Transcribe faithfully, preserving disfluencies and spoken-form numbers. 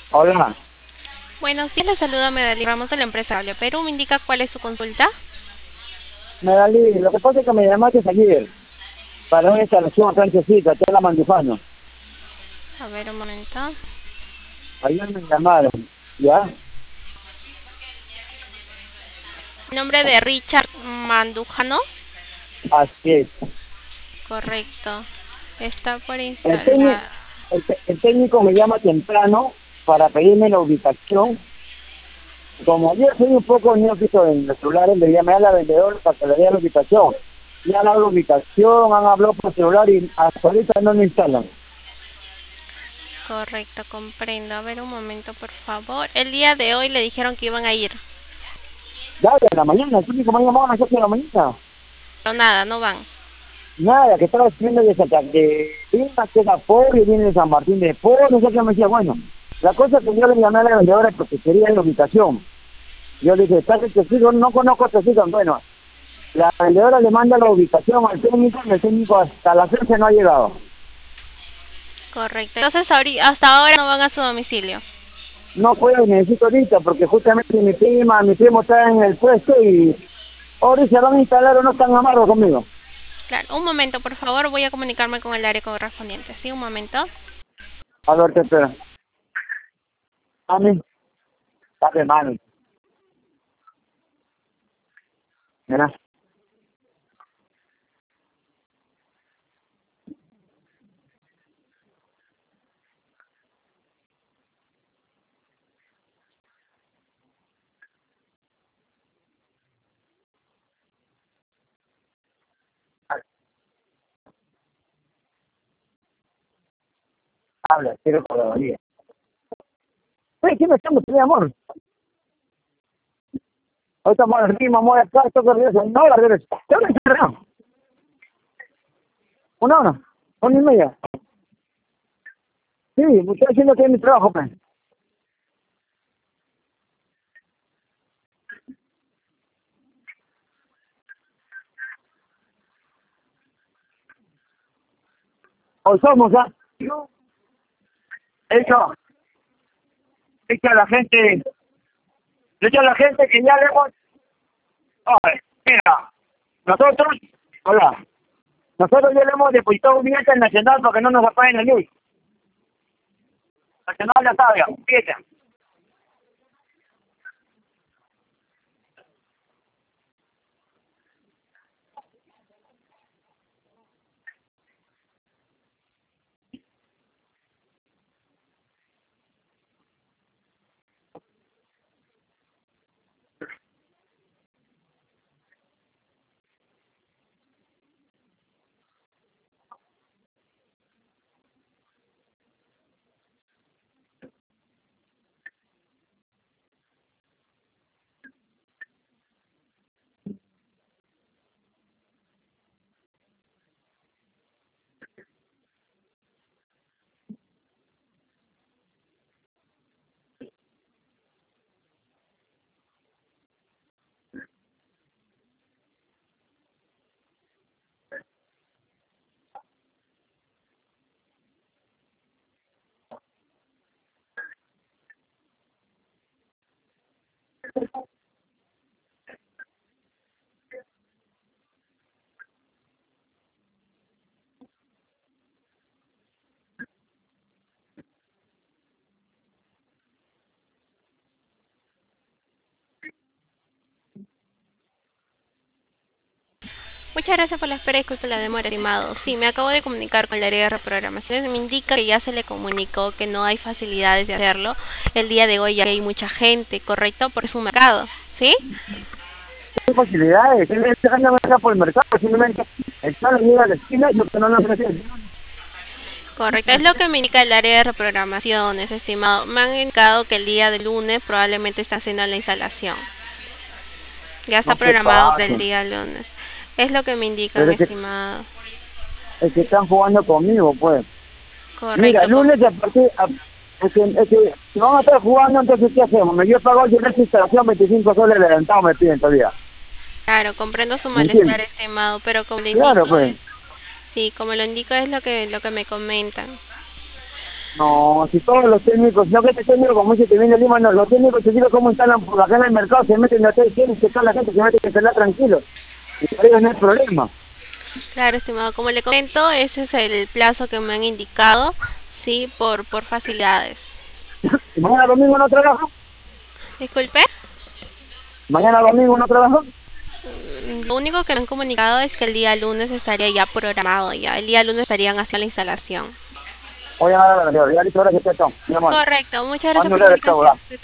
Hola, Buenos días, les saluda Medellín Ramos de la empresa Hable Perú. ¿Me indica cuál es su consulta? Medalí, lo que pasa es que me llamaste ayer para una instalación acá en Chosica, acá en la Mandujano. A ver, un momento. Ayer me llamaron, ¿ya? Nombre de Richard Mandujano. Así es. Correcto. Está por El, técnico, instalar. el, te- el técnico me llama temprano para pedirme la ubicación. Como ayer soy un poco neófito en los celulares, le llamé a la vendedora para que le diera la ubicación. Ya han dado la ubicación, han hablado por celular y hasta ahorita no lo instalan. Correcto, comprendo. A ver, un momento, por favor. El día de hoy le dijeron que iban a ir. Ya de la mañana, el técnico me ha llamado a las ocho de la mañana. Pero nada, no van. Nada, que estaba escribiendo de Santa de Lima, que era pobre, viene de San Martín de Porres, no sé qué me decía, bueno, la cosa es que yo le llamé a la vendedora porque quería la ubicación. Yo le dije, ¿estás el testigo? No conozco a testigo. Bueno, la vendedora le manda la ubicación al técnico y el técnico hasta la fecha no ha llegado. Correcto. Entonces, ahori- hasta ahora no van a su domicilio. No puedo y necesito ahorita porque justamente mi prima, mi primo está en el puesto y ahora se van a instalar o no están amados conmigo. Claro, un momento, por favor. Voy a comunicarme con el área correspondiente. Sí, un momento. A ver, te espera. A mí, dale mano. Mira, habla, quiero por la valía. Oye, ¿qué me estamos, mi amor? Ahorita vamos arriba, vamos acá, esto que regreso. Una hora regreso. ¿Qué hora encerrado? Una hora. Una y media. Sí, me estoy haciendo que es mi trabajo, pues. Hoy somos, ¿ah? Eso, dice a la gente, dice a la gente que ya le hemos... Ay, mira, nosotros, hola, nosotros ya le hemos depositado un billete al Nacional para que no nos apaguen la luz. Nacional ya sabe, un billete. Muchas gracias por la espera y disculpe la demora, estimado. Sí, me acabo de comunicar con el área de reprogramación. Me indica que ya se le comunicó que no hay facilidades de hacerlo el día de hoy, ya que hay mucha gente, ¿correcto? Por su mercado, ¿sí? ¿Qué posibilidades? Él está dejando acá por el mercado, simplemente está la llega a la esquina y lo que no nos ofrece. Correcto, es lo que me indica el área de reprogramaciones, estimado. Me han indicado que el día de lunes probablemente está haciendo la instalación. Ya está No se programado para el pasen. día lunes. Es lo que me indican, Pero es que, estimado. es que están jugando conmigo, pues. Mira, el Correcto, com- lunes a partir... A, es que, es que si vamos a estar jugando, entonces ¿qué hacemos? Me yo pago yo esta instalación veinticinco soles adelantado me piden todavía. claro, comprendo su ¿Me malestar, entiendes? estimado, pero como le Claro, indico, pues. es, sí, como lo indico es lo que lo que me comentan. No, si todos los técnicos, no que este técnico como dice que viene de Lima, no, los técnicos te digo cómo instalan por acá en el mercado, se meten en el hotel, quieren checar la gente, se meten en celular tranquilo. Y por ellos no hay problema. Claro, estimado, como le comento, ese es el plazo que me han indicado, sí, por, por facilidades. ¿Y mañana domingo no trabajo? Disculpe. ¿Mañana domingo no trabajo? Mm, Lo único que me han comunicado es que el día lunes estaría ya programado, ya. El día lunes estarían haciendo la instalación. Oye, ya listo, ahora que está, mi amor. Correcto, muchas gracias Mando por un la leve, chao, comunicación.